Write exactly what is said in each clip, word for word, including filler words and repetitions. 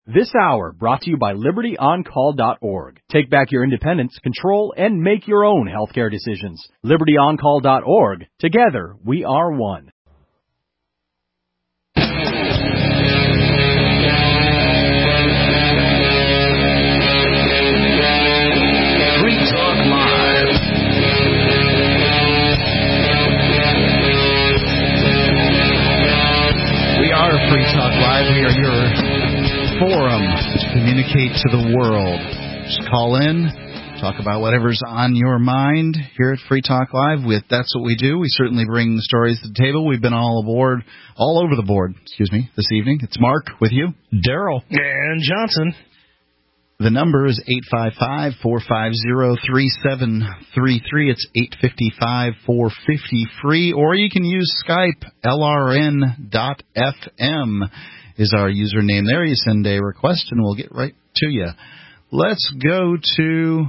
This hour brought to you by liberty on call dot org. Take back your independence, control, and make your own healthcare decisions. liberty on call dot org. Together, we are one. Free Talk Live. We are your forum to communicate to the world. Just call in, talk about whatever's on your mind here at Free Talk Live. With That's what we do. We certainly bring the stories to the table. We've been all aboard, all over the board, excuse me, this evening. It's Mark with you. Daryl. And Johnson. The number is eight five five, four five zero, three seven three three. It's eight five five, four five zero, free. Or you can use Skype. L R N dot F M is our username there. You send a request, and we'll get right to you. Let's go to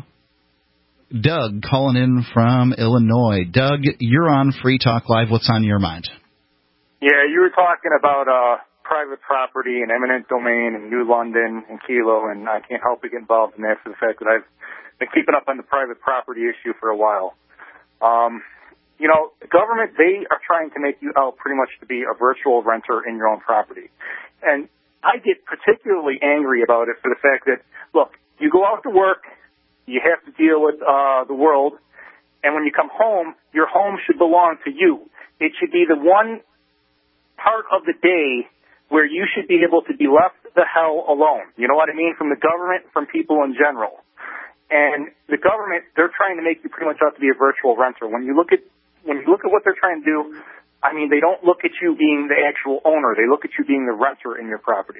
Doug calling in from Illinois. Doug, you're on Free Talk Live. What's on your mind? Yeah, you were talking about uh, private property and eminent domain and New London and Kilo, and I can't help but get involved in that for the fact that I've been keeping up on the private property issue for a while. Um, you know, the government, they are trying to make you out pretty much to be a virtual renter in your own property. And I get particularly angry about it for the fact that, look, you go out to work, you have to deal with uh, the world, and when you come home, your home should belong to you. It should be the one part of the day where you should be able to be left the hell alone. You know what I mean? From the government, from people in general. And the government, they're trying to make you pretty much out to be a virtual renter. When you look at when you look at what they're trying to do, I mean, they don't look at you being the actual owner. They look at you being the renter in your property.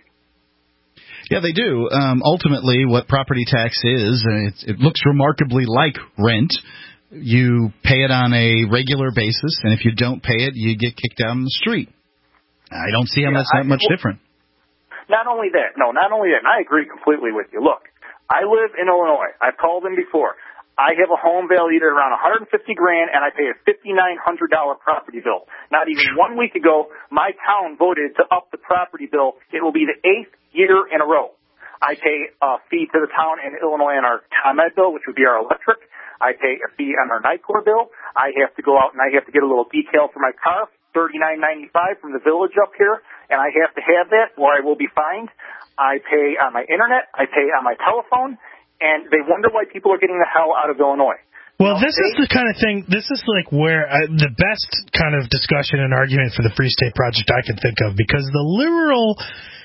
Yeah, they do. Um, ultimately, what property tax is, and it, it looks remarkably like rent. You pay it on a regular basis, and if you don't pay it, you get kicked out on the street. I don't see how yeah, that's that I, much well, different. Not only that, no, not only that, and I agree completely with you. Look, I live in Illinois. I've called in before. I have a home valued at around one hundred fifty grand, and I pay a fifty-nine hundred dollars property bill. Not even one week ago, my town voted to up the property bill. It will be the eighth year in a row. I pay a fee to the town in Illinois on our ComEd bill, which would be our electric. I pay a fee on our NICOR bill. I have to go out and I have to get a little decal for my car, thirty-nine ninety-five from the village up here, and I have to have that or I will be fined. I pay on my internet. I pay on my telephone. And they wonder why people are getting the hell out of Illinois. Well, this is the kind of thing, this is like where uh, the best kind of discussion and argument for the Free State Project I can think of, because the liberal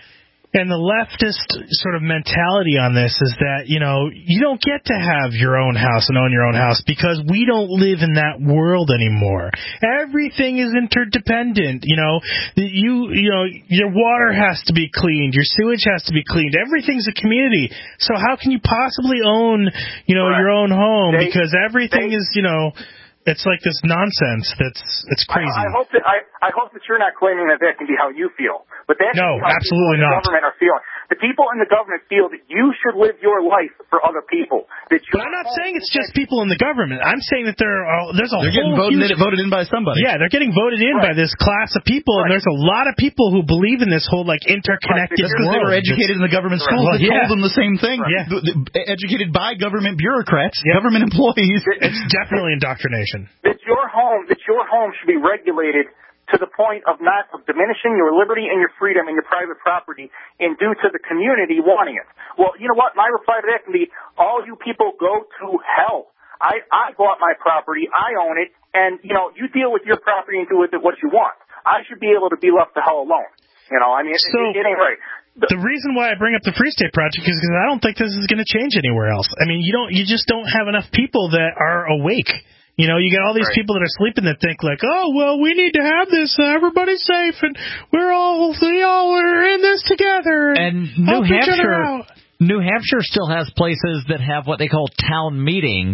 and the leftist sort of mentality on this is that, you know, you don't get to have your own house and own your own house because we don't live in that world anymore. Everything is interdependent. You know, you you know, your water has to be cleaned, your sewage has to be cleaned. Everything's a community. So how can you possibly own, you know, right. your own home? They, because everything they, is, you know, it's like this nonsense that's it's crazy. I, I hope that I, I hope that you're not claiming that that can be how you feel. But that's no, how absolutely people in not. the government are feeling. The people in the government feel that you should live your life for other people. That but I'm not saying it's just people in the government. I'm saying that there are there's a they're whole getting voted, huge, in, voted in by somebody. Yeah, they're getting voted in right. by this class of people, right. and there's a lot of people who believe in this whole like interconnected right. Just because they were educated it's, in the government schools, well, they yeah. told them the same thing. Right. Yeah. Educated by government bureaucrats, yep. government employees. It's definitely indoctrination. That your home, that your home should be regulated to the point of not of diminishing your liberty and your freedom and your private property and due to the community wanting it. Well, you know what? My reply to that can be, all you people go to hell. I, I bought my property. I own it. And, you know, you deal with your property and do with it what you want. I should be able to be left the hell alone. You know, I mean, so, it, it ain't right. The reason why I bring up the Free State Project is because I don't think this is going to change anywhere else. I mean, you don't, you just don't have enough people that are awake. You know, you get all these right. people that are sleeping that think like, oh, well, we need to have this. Uh, everybody's safe, and we're all, we all are in this together. And, and New Hampshire, New Hampshire still has places that have what they call town meeting,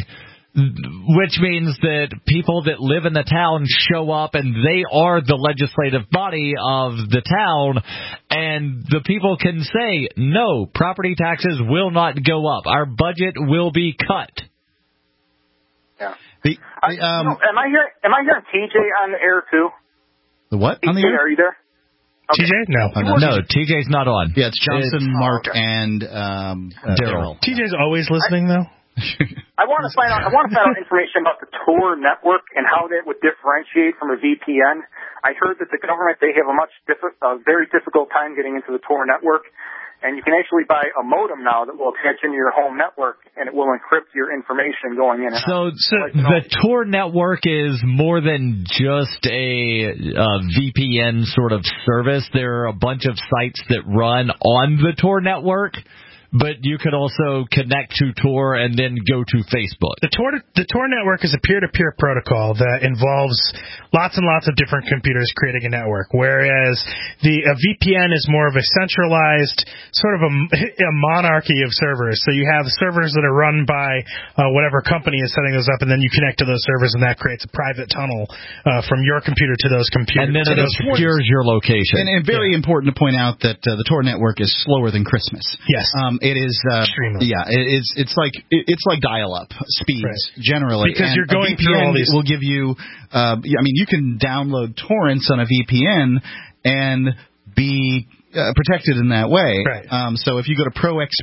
which means that people that live in the town show up, and they are the legislative body of the town, and the people can say, no, property taxes will not go up. Our budget will be cut. Yeah. The, I, um, you know, am I hearing? Am I hearing T J on the air too? The what T J, on the air? Are you there? T Okay. J? No. Oh, no. No, T J's not on. Yeah, it's Johnson, It's, Mark, oh, okay. and um, uh, Daryl. T J's always listening, though? I want to find out. I want to find out information about the Tor network and how that would differentiate from a V P N. I heard that the government they have a much diffi- a very difficult time getting into the Tor network, and you can actually buy a modem now that will attach into your home network, and it will encrypt your information going in. And So, out. so Like, you know, the Tor network is more than just a uh, V P N sort of service. There are a bunch of sites that run on the Tor network, but you could also connect to Tor and then go to Facebook. The Tor the Tor network is a peer-to-peer protocol that involves lots and lots of different computers creating a network, whereas the a V P N is more of a centralized sort of a, a monarchy of servers. So you have servers that are run by uh, whatever company is setting those up, and then you connect to those servers, and that creates a private tunnel uh, from your computer to those computers. And then to it those obscures your location. And, and very Yeah. important to point out that uh, the Tor network is slower than Christmas. Yes. Um, it is. Uh, Extremely. Yeah, it, it's it's like it, it's like dial-up speeds Right. generally. Because and you're going a V P N through all these- will give you. Uh, I mean, you can download torrents on a V P N and be uh, protected in that way. Right. Um, so if you go to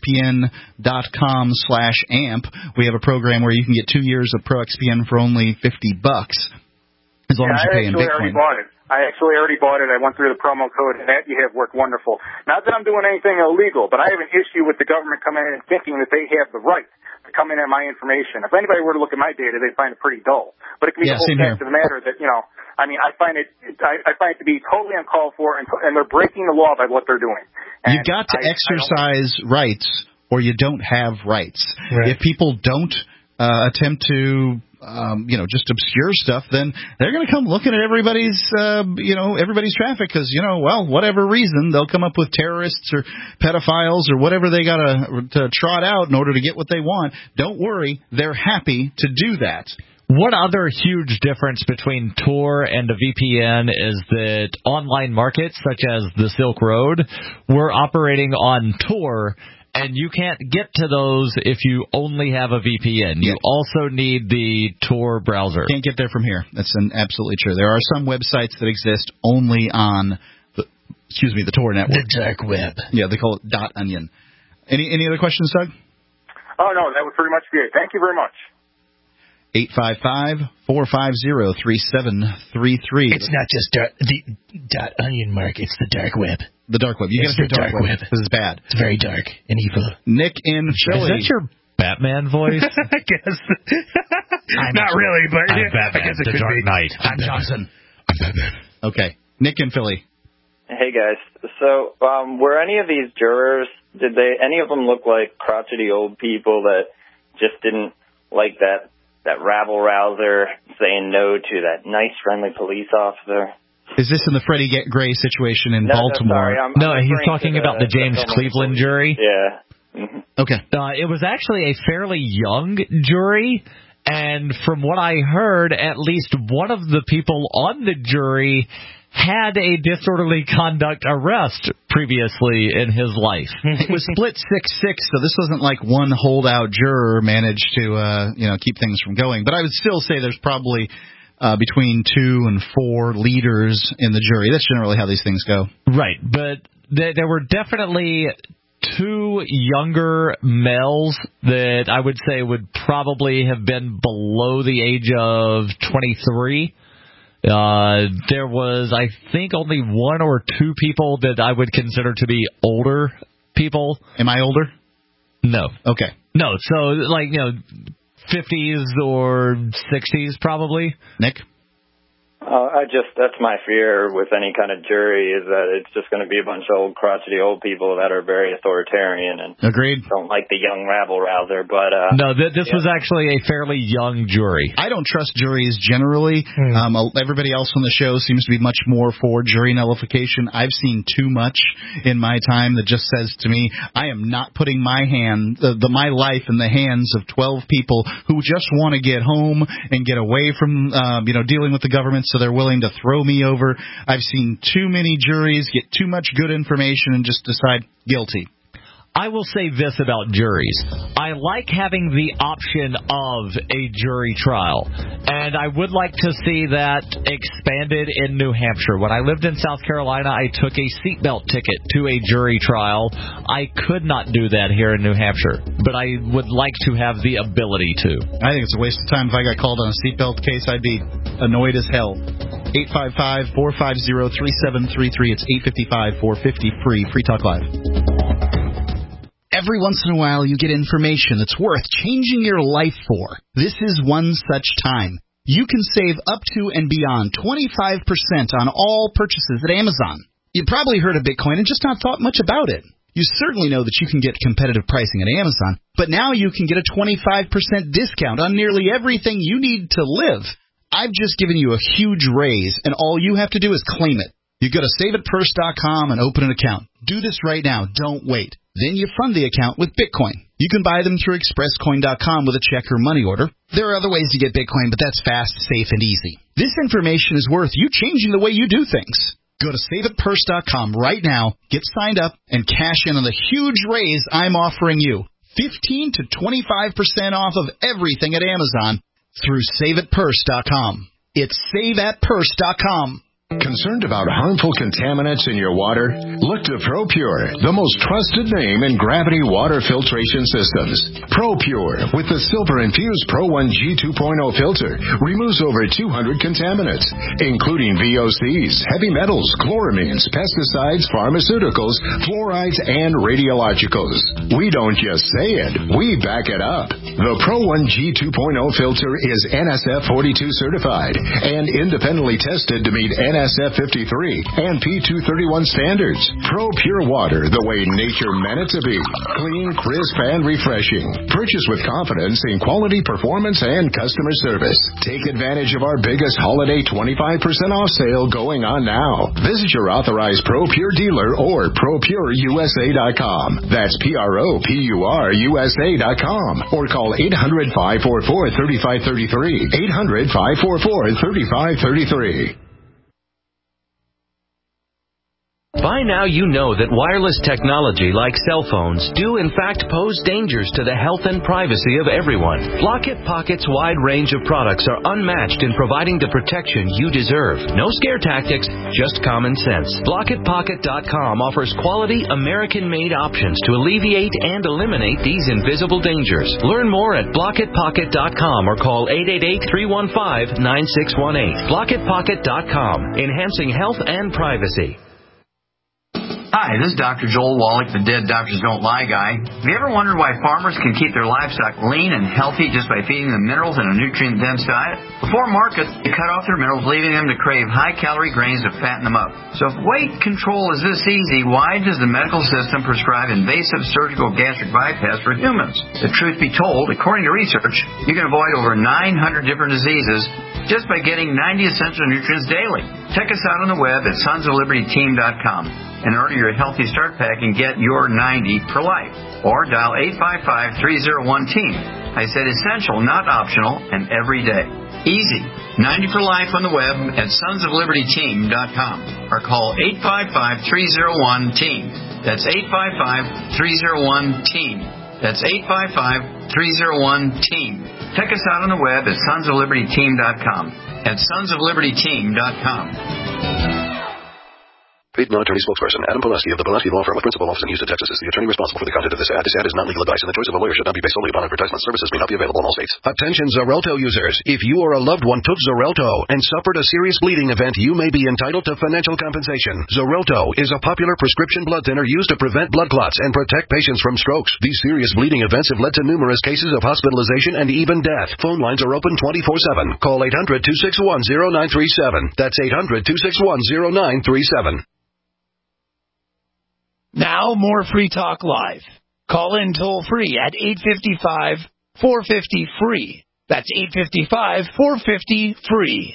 proxpn.com slash amp, we have a program where you can get two years of ProXPN for only fifty bucks, as long yeah, as you I pay in actually already Bitcoin. bought it. I actually already bought it. I went through the promo code, and that you have worked wonderful. Not that I'm doing anything illegal, but I have an issue with the government coming in and thinking that they have the right to come in at my information. If anybody were to look at my data, they'd find it pretty dull. But it can be Yeah, the whole same fact here. of the matter that, you know, I mean, I find it, I, I find it to be totally uncalled for, and, and they're breaking the law by what they're doing. And You've got to I- I don't- exercise rights, or you don't have rights. Right. If people don't uh, attempt to, um, you know, just obscure stuff, then they're going to come looking at everybody's, uh, you know, everybody's traffic because, you know, well, whatever reason, they'll come up with terrorists or pedophiles or whatever they got to to trot out in order to get what they want. Don't worry, they're happy to do that. One other huge difference between Tor and a V P N is that online markets such as the Silk Road were operating on Tor, and you can't get to those if you only have a V P N. You Yeah. also need the Tor browser. Can't get there from here. That's an, absolutely true. There are some websites that exist only on the, excuse me, the Tor network. The dark web. Yeah, they call it dot onion. Any any other questions, Doug? Oh, no, that would pretty much be it. Thank you very much. eight five five, four five zero, three seven three three. It's not just dark, the dot onion mark. It's the dark web. The dark web. You It's got to say the dark dark web web. because it's bad. It's very dark and evil. Nick in Philly. Is that your Batman voice? I guess. Not really, but I'm yeah, Batman, I guess it the could Dark be. Knight. I'm Johnson. I'm Batman. Okay. Nick in Philly. Hey guys, so um, were any of these jurors, did they, any of them look like crotchety old people that just didn't like that, that rabble rouser saying no to that nice friendly police officer? Is this in the Freddie Gray situation in No, no, Baltimore? sorry, I'm, No, I'm he's referring talking to about the James filming Cleveland police. jury. Yeah. Mhm. Okay. Uh, it was actually a fairly young jury, and from what I heard, at least one of the people on the jury had a disorderly conduct arrest previously in his life. It was split six six, so this wasn't like one holdout juror managed to uh, you know keep things from going. But I would still say there's probably uh, between two and four leaders in the jury. That's generally how these things go. Right, but th- there were definitely two younger males that I would say would probably have been below the age of twenty-three. Uh, there was, I think, only one or two people that I would consider to be older people. Am I older? No. Okay. No, so, like, you know, fifties or sixties probably. Nick? Uh, I just, that's my fear with any kind of jury is that it's just going to be a bunch of old crotchety old people that are very authoritarian and Agreed. don't like the young rabble rouser. But uh, No, th- this yeah. was actually a fairly young jury. I don't trust juries generally. Hmm. Um, everybody else on the show seems to be much more for jury nullification. I've seen too much in my time that just says to me, I am not putting my hand, the, the my life in the hands of twelve people who just want to get home and get away from, um, you know, dealing with the government, so they're willing to throw me over. I've seen too many juries get too much good information and just decide guilty. I will say this about juries. I like having the option of a jury trial, and I would like to see that expanded in New Hampshire. When I lived in South Carolina, I took a seatbelt ticket to a jury trial. I could not do that here in New Hampshire, but I would like to have the ability to. I think it's a waste of time. If I got called on a seatbelt case, I'd be annoyed as hell. eight five five, four five zero, three seven three three. It's eight five five, four five zero, free. Free Talk Live. Every once in a while, you get information that's worth changing your life for. This is one such time. You can save up to and beyond twenty-five percent on all purchases at Amazon. You probably heard of Bitcoin and just not thought much about it. You certainly know that you can get competitive pricing at Amazon, but now you can get a twenty-five percent discount on nearly everything you need to live. I've just given you a huge raise, and all you have to do is claim it. You go to save it purse dot com and open an account. Do this right now. Don't wait. Then you fund the account with Bitcoin. You can buy them through express coin dot com with a check or money order. There are other ways to get Bitcoin, but that's fast, safe, and easy. This information is worth you changing the way you do things. Go to save it purse dot com right now, get signed up, and cash in on the huge raise I'm offering you. fifteen to twenty-five percent off of everything at Amazon through save it purse dot com. It's save at purse dot com. Concerned about harmful contaminants in your water? Look to ProPure, the most trusted name in gravity water filtration systems. ProPure, with the silver-infused Pro one G two point oh filter, removes over two hundred contaminants, including V O Cs, heavy metals, chloramines, pesticides, pharmaceuticals, fluorides, and radiologicals. We don't just say it, we back it up. The Pro one G two point oh filter is N S F forty-two certified and independently tested to meet N S F fifty-three and P two thirty-one standards. Pro Pure Water, the way nature meant it to be. Clean, crisp, and refreshing. Purchase with confidence in quality, performance, and customer service. Take advantage of our biggest holiday twenty-five percent off sale going on now. Visit your authorized Pro Pure dealer or pro pure U S A dot com. That's P R O P U R U S A dot com. Or call eight hundred, five four four, three five three three. eight hundred, five four four, three five three three. By now you know that wireless technology like cell phones do in fact pose dangers to the health and privacy of everyone. Blockit Pocket's wide range of products are unmatched in providing the protection you deserve. No scare tactics, just common sense. Blockit Pocket dot com offers quality American-made options to alleviate and eliminate these invisible dangers. Learn more at Blockit Pocket dot com or call eight eight eight, three one five, nine six one eight. Blockit Pocket dot com, enhancing health and privacy. Hi, this is Doctor Joel Wallach, the Dead Doctors Don't Lie guy. Have you ever wondered why farmers can keep their livestock lean and healthy just by feeding them minerals and a nutrient-dense diet? Before market, they cut off their minerals, leaving them to crave high-calorie grains to fatten them up. So if weight control is this easy, why does the medical system prescribe invasive surgical gastric bypass for humans? The truth be told, according to research, you can avoid over nine hundred different diseases just by getting ninety essential nutrients daily. Check us out on the web at sons of liberty team dot com. And order your Healthy Start Pack and get your ninety for life. Or dial eight five five, three oh one, team. I said essential, not optional, and every day. Easy. ninety for life on the web at sons of liberty team dot com. Or call eight five five, three oh one, team. That's eight five five, three oh one, team. That's eight five five, three oh one, team. Check us out on the web at sons of liberty team dot com. At sons of liberty team dot com. Paid non-attorney spokesperson Adam Pulaski of the Pulaski Law Firm with principal office in Houston, Texas is the attorney responsible for the content of this ad. This ad is not legal advice, and the choice of a lawyer should not be based solely upon advertisement. Services may not be available in all states. Attention Xarelto users. If you or a loved one took Xarelto and suffered a serious bleeding event, you may be entitled to financial compensation. Xarelto is a popular prescription blood thinner used to prevent blood clots and protect patients from strokes. These serious bleeding events have led to numerous cases of hospitalization and even death. Phone lines are open twenty-four seven. Call eight hundred, two six one, zero nine three seven. That's eight hundred, two six one, zero nine three seven. Now, more Free Talk Live. Call in toll-free at eight five five, four five zero, free. That's eight five five, four five zero, free.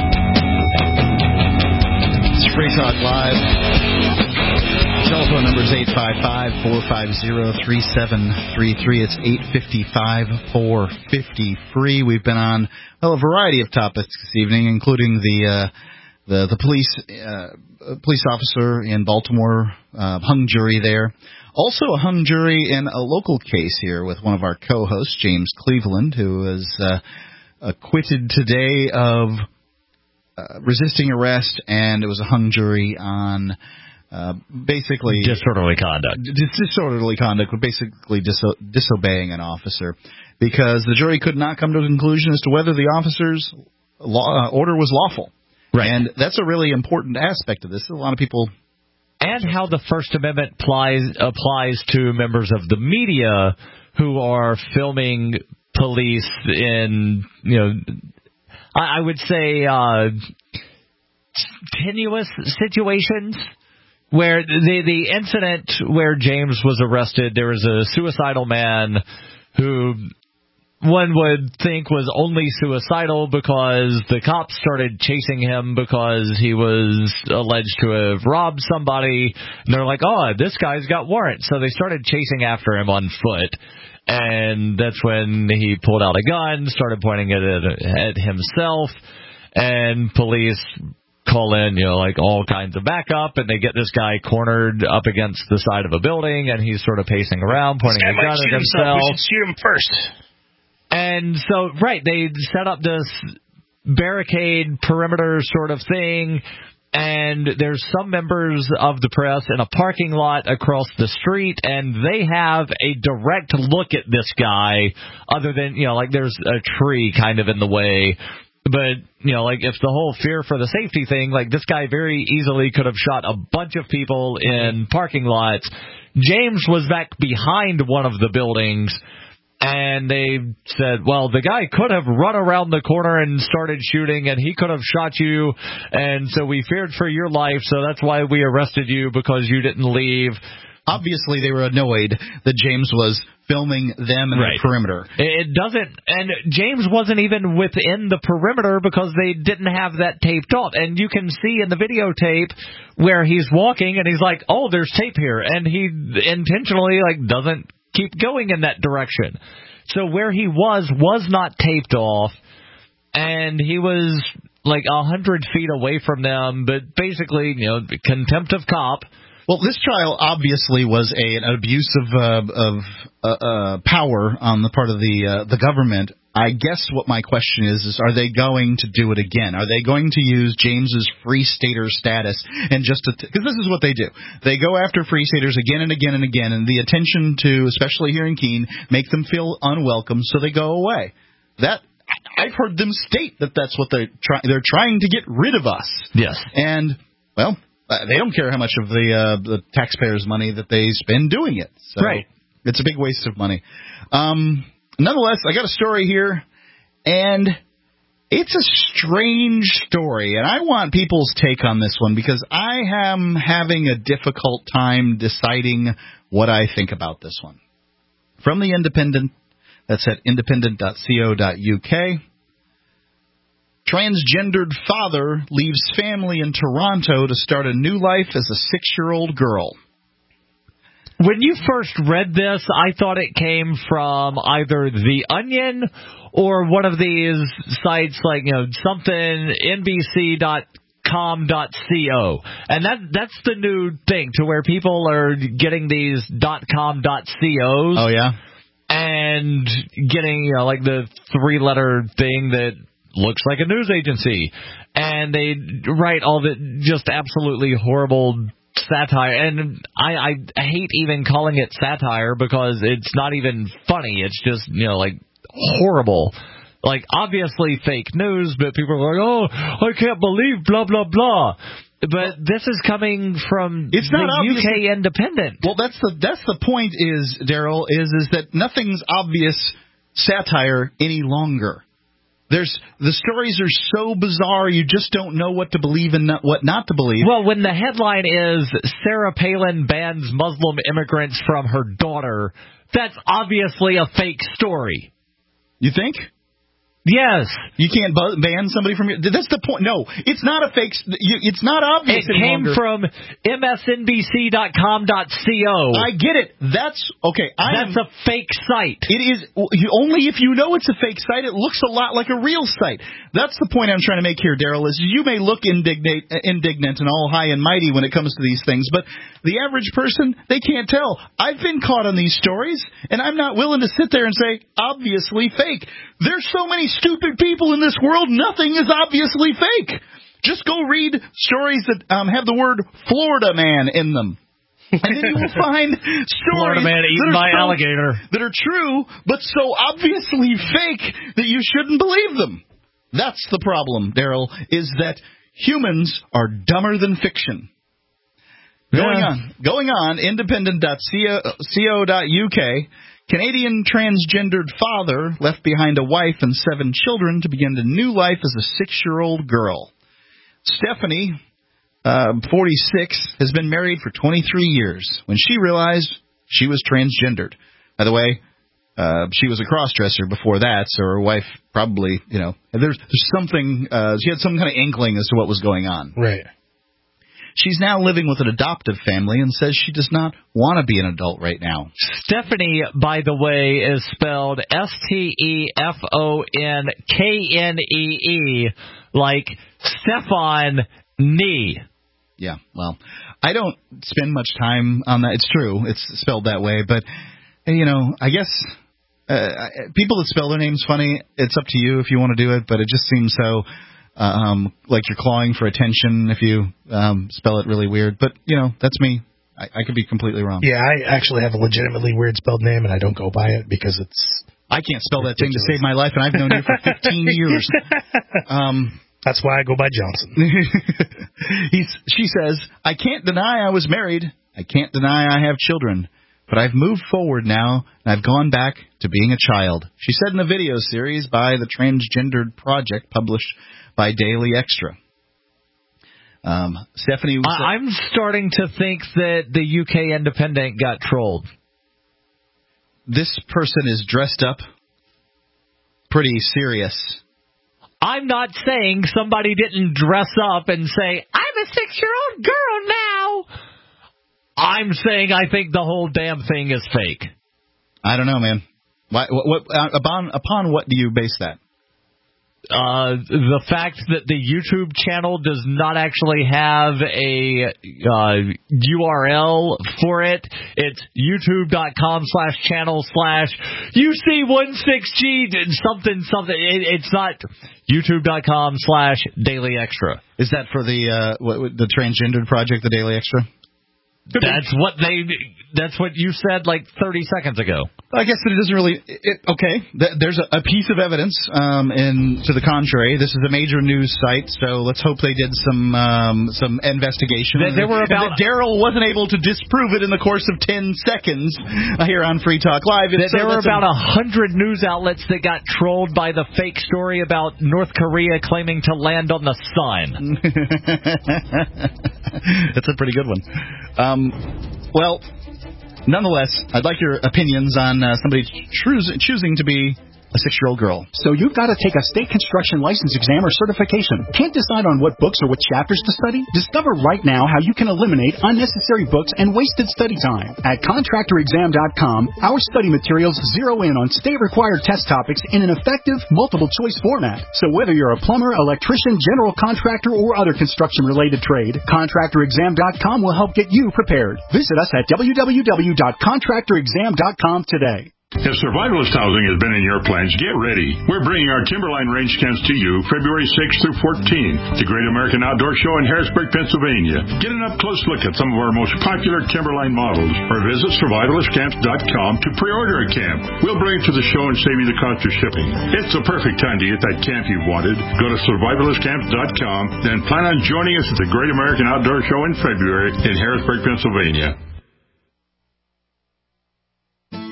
It's Free Talk Live. Telephone number is eight five five, four five zero, three seven three three. It's eight five five, four five zero, free. We've been on, well, a variety of topics this evening, including the uh, the, the police uh, police officer in Baltimore, uh, hung jury there. Also a hung jury in a local case here with one of our co-hosts, James Cleveland, who was uh, acquitted today of uh, resisting arrest, and it was a hung jury on uh, basically disorderly conduct. D- disorderly conduct, but basically diso- disobeying an officer, because the jury could not come to a conclusion as to whether the officer's law, uh, order was lawful. Right. And that's a really important aspect of this. A lot of people... And how the First Amendment applies, applies to members of the media who are filming police in, you know, I, I would say uh, tenuous situations. Where the the incident where James was arrested, there was a suicidal man who one would think was only suicidal because the cops started chasing him because he was alleged to have robbed somebody. And they're like, oh, this guy's got warrants. So they started chasing after him on foot. And that's when he pulled out a gun, started pointing it at, at himself, and police call in, you know, like all kinds of backup, and they get this guy cornered up against the side of a building, and he's sort of pacing around, pointing a gun at himself. We should shoot him first. And so, right, they set up this barricade perimeter sort of thing, and there's some members of the press in a parking lot across the street, and they have a direct look at this guy, other than, you know, like there's a tree kind of in the way. But, you know, like if the whole fear for the safety thing, like this guy very easily could have shot a bunch of people in parking lots. James was back behind one of the buildings, and they said, well, the guy could have run around the corner and started shooting, and he could have shot you, and so we feared for your life, so that's why we arrested you, because you didn't leave. Obviously, they were annoyed that James was filming them in right. the perimeter. It doesn't, and James wasn't even within the perimeter because they didn't have that taped off. And you can see in the videotape where he's walking, and he's like, oh, there's tape here, and he intentionally like doesn't keep going in that direction. So where he was was not taped off, and he was like a hundred feet away from them, but basically, you know, contempt of cop. Well, this trial obviously was a, an abuse of uh, of uh, uh, power on the part of the uh, the government. I guess what my question is is, are they going to do it again? Are they going to use James's free stater status and just because this is what they do? They go after free staters again and again and again, and the attention to, especially here in Keene, make them feel unwelcome, so they go away. That I've heard them state that that's what they try. They're trying to get rid of us. Yes, and well. Uh, they don't care how much of the uh, the taxpayers' money that they spend doing it. So right. It's a big waste of money. Um, nonetheless, I got a story here, and it's a strange story, and I want people's take on this one because I am having a difficult time deciding what I think about this one. From the Independent, that's at independent dot co dot u k. Transgendered father leaves family in Toronto to start a new life as a six-year-old girl. When you first read this, I thought it came from either The Onion or one of these sites like, you know, something N B C dot com dot co. And that that's the new thing, to where people are getting these .com dot .cos. Oh, yeah? And getting, you know, like the three-letter thing that looks like a news agency, and they write all the just absolutely horrible satire. And I, I hate even calling it satire because it's not even funny. It's just, you know, like horrible. Like obviously fake news, but people are like, oh, I can't believe blah, blah, blah. But this is coming from it's the not U K Independent. Well, that's the that's the point is, Daryl, is, is that nothing's obvious satire any longer. There's the stories are so bizarre, you just don't know what to believe and not, what not to believe. Well, when the headline is Sarah Palin bans Muslim immigrants from her daughter, that's obviously a fake story. You think? Yes. You can't bu- ban somebody from your... That's the point. No, it's not a fake... You, it's not obvious It any came longer. from M S N B C dot com dot co. I get it. That's... Okay. I That's am, a fake site. It is... You, only if you know it's a fake site, it looks a lot like a real site. That's the point I'm trying to make here, Daryl, is you may look indignant, indignant and all high and mighty when it comes to these things, but the average person, they can't tell. I've been caught on these stories, and I'm not willing to sit there and say, obviously fake. There's so many stupid people in this world, nothing is obviously fake. Just go read stories that um, have the word Florida man in them. And then you will find stories Florida man eaten by so, alligator. that are true, but so obviously fake that you shouldn't believe them. That's the problem, Daryl, is that humans are dumber than fiction. Yeah. Going on, going on, independent dot co dot U K, Canadian transgendered father left behind a wife and seven children to begin a new life as a six-year-old girl. Stephanie, uh, forty-six, has been married for twenty-three years when she realized she was transgendered. By the way, uh, she was a cross-dresser before that, so her wife probably, you know, there's, there's something, uh, she had some kind of inkling as to what was going on. Right. She's now living with an adoptive family and says she does not want to be an adult right now. Stephanie, by the way, is spelled S T E F O N K N E E, like Stefan Nee. Yeah, well, I don't spend much time on that. It's true. It's spelled that way. But, you know, I guess uh, people that spell their names funny, it's up to you if you want to do it. But it just seems so... Um, like you're clawing for attention if you um, spell it really weird. But, you know, that's me. I, I could be completely wrong. Yeah, I actually have a legitimately weird spelled name, and I don't go by it because it's... I can't spell ridiculous. That thing to save my life, and I've known you for fifteen years. Um, that's why I go by Johnson. He's, she says, I can't deny I was married. I can't deny I have children. But I've moved forward now, and I've gone back to being a child. She said in a video series by the Transgendered Project published by Daily Extra. Um, Stephanie, was I, I'm starting to think that the U K Independent got trolled. This person is dressed up pretty serious. I'm not saying somebody didn't dress up and say, I'm a six-year-old girl now. I'm saying I think the whole damn thing is fake. I don't know, man. Why, what, what, uh, upon, upon what do you base that? Uh, the fact that the YouTube channel does not actually have a uh, U R L for it. It's youtube.com slash channel slash UC16G something something. It, it's not youtube.com slash Daily Extra. Is that for the uh, what, the Transgendered Project, the Daily Extra? That's what they. That's what you said like thirty seconds ago. I guess that it doesn't really. It, okay, there's a, a piece of evidence um, in to the contrary. This is a major news site, so let's hope they did some um, some investigation. There, there were about Daryl wasn't able to disprove it in the course of ten seconds here on Free Talk Live. There, so there were about a hundred news outlets that got trolled by the fake story about North Korea claiming to land on the sun. That's a pretty good one. Um, well. Nonetheless, I'd like your opinions on uh, somebody choos- choosing to be a six-year-old girl. So you've got to take a state construction license exam or certification. Can't decide on what books or what chapters to study? Discover right now how you can eliminate unnecessary books and wasted study time. At contractor exam dot com, our study materials zero in on state-required test topics in an effective, multiple-choice format. So whether you're a plumber, electrician, general contractor, or other construction-related trade, contractor exam dot com will help get you prepared. Visit us at w w w dot contractor exam dot com today. If Survivalist Housing has been in your plans, get ready. We're bringing our Timberline Range camps to you February sixth through fourteenth, the Great American Outdoor Show in Harrisburg, Pennsylvania. Get an up-close look at some of our most popular Timberline models, or visit survivalist camps dot com to pre-order a camp. We'll bring it to the show and save you the cost of shipping. It's the perfect time to get that camp you've wanted. Go to survivalist camps dot com, then plan on joining us at the Great American Outdoor Show in February in Harrisburg, Pennsylvania.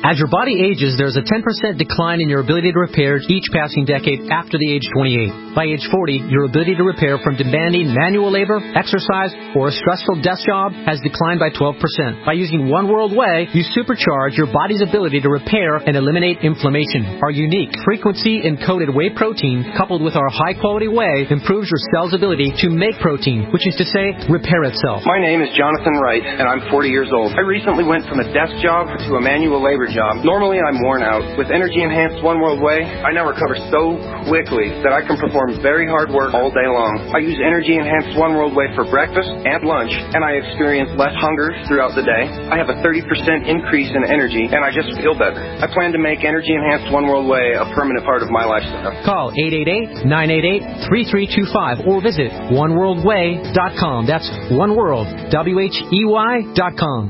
As your body ages, there's a ten percent decline in your ability to repair each passing decade after the age twenty-eight. By age forty, your ability to repair from demanding manual labor, exercise, or a stressful desk job has declined by twelve percent. By using One World Whey, you supercharge your body's ability to repair and eliminate inflammation. Our unique frequency-encoded whey protein, coupled with our high-quality whey, improves your cell's ability to make protein, which is to say, repair itself. My name is Jonathan Wright, and I'm forty years old. I recently went from a desk job to a manual labor job. Normally, I'm worn out. With energy-enhanced One World Whey, I now recover so quickly that I can perform very hard work all day long. I use energy-enhanced One World Whey for breakfast and lunch, and I experience less hunger throughout the day. I have a thirty percent increase in energy, and I just feel better. I plan to make energy-enhanced One World Whey a permanent part of my lifestyle. Call eight eight eight, nine eight eight, three three two five or visit one world whey dot com. That's oneworld, W H E Y dot com.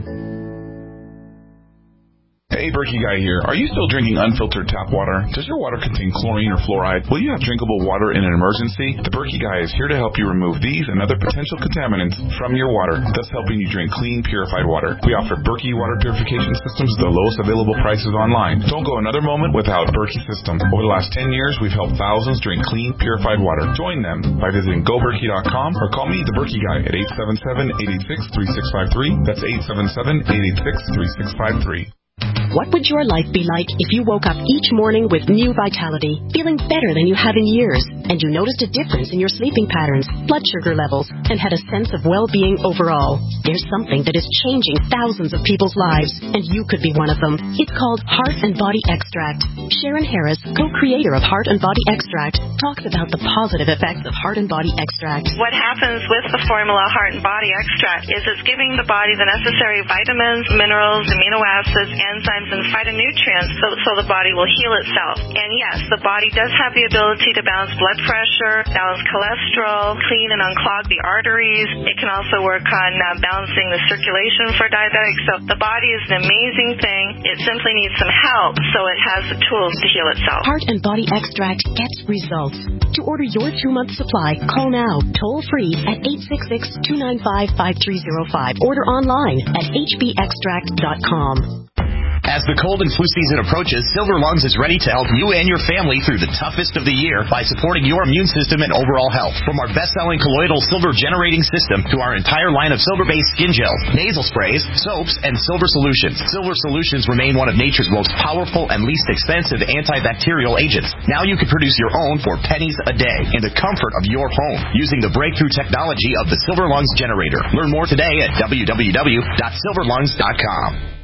Hey, Berkey Guy here. Are you still drinking unfiltered tap water? Does your water contain chlorine or fluoride? Will you have drinkable water in an emergency? The Berkey Guy is here to help you remove these and other potential contaminants from your water, thus helping you drink clean, purified water. We offer Berkey water purification systems at the lowest available prices online. Don't go another moment without Berkey system. Over the last ten years, we've helped thousands drink clean, purified water. Join them by visiting go berkey dot com or call me, the Berkey Guy, at eight seven seven, eight eight six, three six five three. That's eight seven seven, eight eight six, three six five three. What would your life be like if you woke up each morning with new vitality, feeling better than you have in years, and you noticed a difference in your sleeping patterns, blood sugar levels, and had a sense of well-being overall? There's something that is changing thousands of people's lives, and you could be one of them. It's called Heart and Body Extract. Sharon Harris, co-creator of Heart and Body Extract, talks about the positive effects of Heart and Body Extract. What happens with the formula Heart and Body Extract is it's giving the body the necessary vitamins, minerals, amino acids, enzymes, and phytonutrients so, so the body will heal itself. And yes, the body does have the ability to balance blood pressure, balance cholesterol, clean and unclog the arteries. It can also work on uh, balancing the circulation for diabetics. So the body is an amazing thing. It simply needs some help so it has the tools to heal itself. Heart and Body Extract gets results. To order your two-month supply, call now, toll-free at eight six six, two nine five, five three zero five. Order online at h b extract dot com. As the cold and flu season approaches, Silver Lungs is ready to help you and your family through the toughest of the year by supporting your immune system and overall health. From our best-selling colloidal silver generating system to our entire line of silver-based skin gels, nasal sprays, soaps, and silver solutions. Silver solutions remain one of nature's most powerful and least expensive antibacterial agents. Now you can produce your own for pennies a day in the comfort of your home using the breakthrough technology of the Silver Lungs generator. Learn more today at w w w dot silver lungs dot com.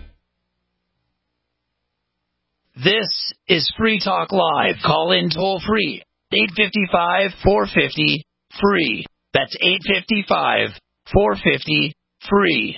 This is Free Talk Live. Call in toll free. eight five five, four five zero, free. That's eight five five, four five zero, free.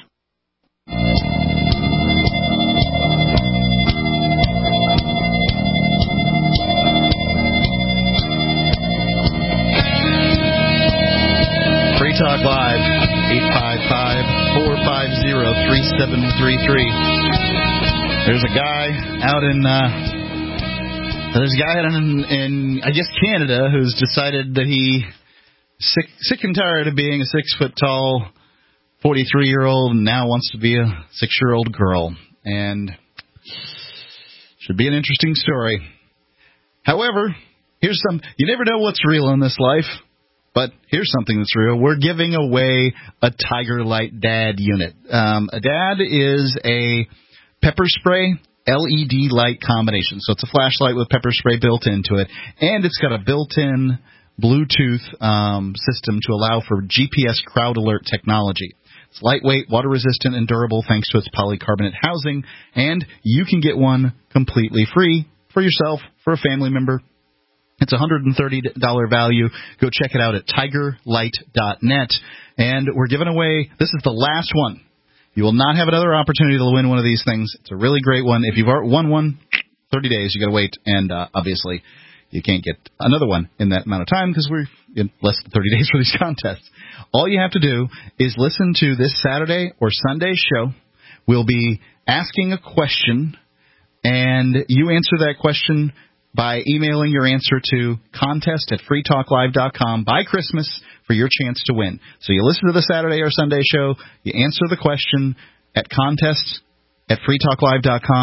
Free Talk Live, eight five five, four five zero, three seven three three. There's a guy out in, uh, there's a guy out in, in, I guess, Canada who's decided that he sick, sick and tired of being a six-foot-tall, forty-three-year-old and now wants to be a six-year-old girl. And should be an interesting story. However, here's some, you never know what's real in this life, but here's something that's real. We're giving away a Tiger Light Dad unit. Um, a Dad is a pepper spray L E D light combination. So it's a flashlight with pepper spray built into it, and it's got a built-in Bluetooth um, system to allow for G P S crowd alert technology. It's lightweight, water-resistant, and durable thanks to its polycarbonate housing, and you can get one completely free for yourself, for a family member. It's a one hundred thirty dollars value. Go check it out at tiger light dot net, and we're giving away, this is the last one. You will not have another opportunity to win one of these things. It's a really great one. If you've won one, thirty days, you got to wait. And uh, obviously, you can't get another one in that amount of time because we're in less than thirty days for these contests. All you have to do is listen to this Saturday or Sunday show. We'll be asking a question, and you answer that question by emailing your answer to contest at free talk live dot com by Christmas for your chance to win. So you listen to the Saturday or Sunday show, you answer the question at contest at free talk live dot com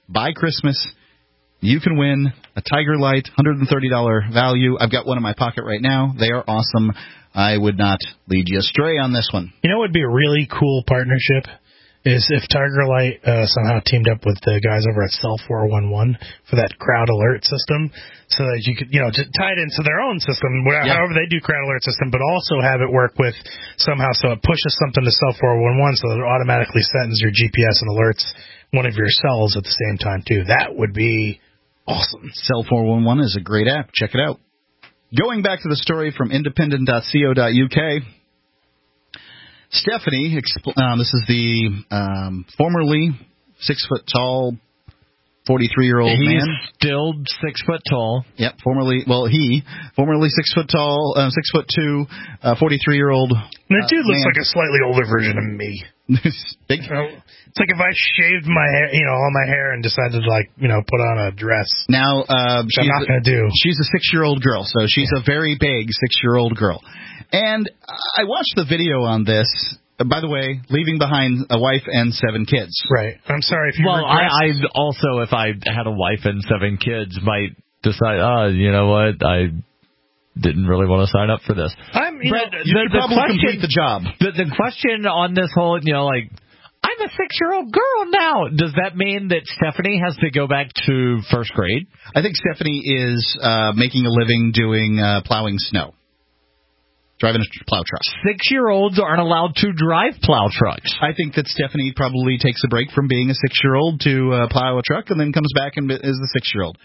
by Christmas, you can win a Tiger Light, one hundred thirty dollars value. I've got one in my pocket right now. They are awesome. I would not lead you astray on this one. You know what would be a really cool partnership? Is if Tiger Light uh, somehow teamed up with the guys over at Cell four one one for that crowd alert system, so that you could, you know, just tie it into their own system, whatever, yeah. however they do crowd alert system, but also have it work with somehow so it pushes something to Cell four one one so that it automatically sends your G P S and alerts one of your cells at the same time, too. That would be awesome. Cell four one one is a great app. Check it out. Going back to the story from independent dot co dot U K, Stephanie, um, this is the um, formerly six-foot-tall, forty-three-year-old He's man. still six foot tall. Yep, formerly, well, he, formerly six-foot-tall, uh, six-foot-two, uh, forty-three-year-old The dude uh, looks man. like a slightly older version of me. Big. It's like if I shaved my hair, you know, all my hair and decided to, like, you know, put on a dress. Now, uh, Which she's I'm not going to do. She's a six-year-old girl, so she's a very big six-year-old girl. And I watched the video on this. By the way, leaving behind a wife and seven kids. Right. I'm sorry if you Well, I, I also, if I had a wife and seven kids, might decide, oh, you know what, I didn't really want to sign up for this. I'm, you but know, you the, should the probably question, complete the job. The, the question on this whole, you know, like, I'm a six-year-old girl now. Does that mean that Stephanie has to go back to first grade? I think Stephanie is uh, making a living doing uh, plowing snow. Driving a plow truck. Six-year-olds aren't allowed to drive plow trucks. I think that Stephanie probably takes a break from being a six-year-old to uh, plow a truck and then comes back and is a six-year-old.